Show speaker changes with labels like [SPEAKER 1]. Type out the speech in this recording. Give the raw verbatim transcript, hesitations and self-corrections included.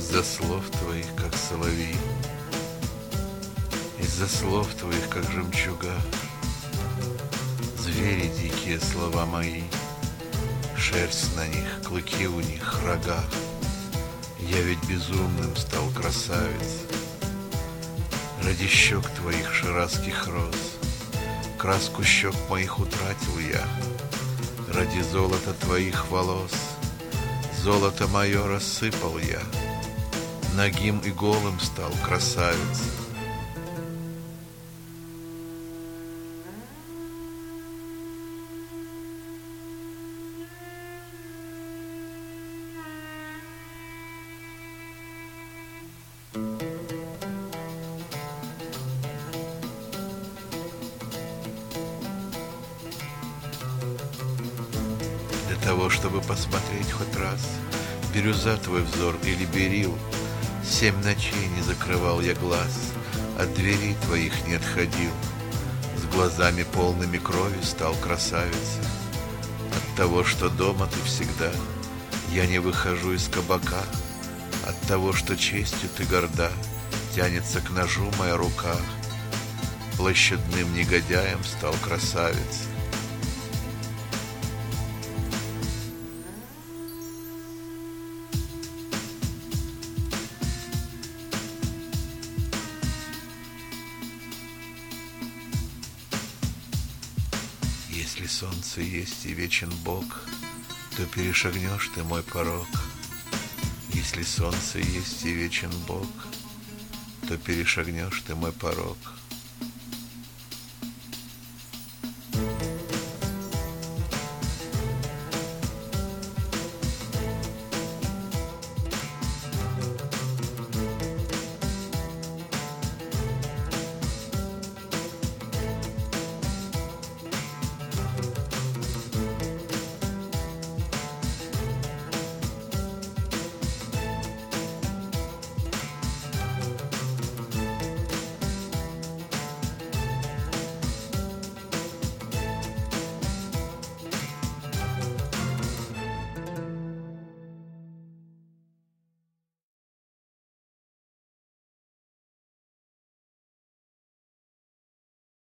[SPEAKER 1] Из-за слов твоих, как соловьи, из-за слов твоих, как жемчуга, звери дикие слова мои, шерсть на них, клыки у них, рога. Я ведь безумным стал, красавец, ради щек твоих ширазских роз. Краску щек моих утратил я, ради золота твоих волос. Золото мое рассыпал я, нагим и голым стал, красавец. Для того, чтобы посмотреть хоть раз, бирюза твой взор или берил, семь ночей не закрывал я глаз, от дверей твоих не отходил. С глазами полными крови стал, красавица. От того, что дома ты всегда, я не выхожу из кабака. От того, что честью ты горда, тянется к ножу моя рука. Площадным негодяем стал, красавец. Если солнце есть и вечен Бог, то перешагнешь ты мой порог. Если солнце есть и вечен Бог, то перешагнешь ты мой порог.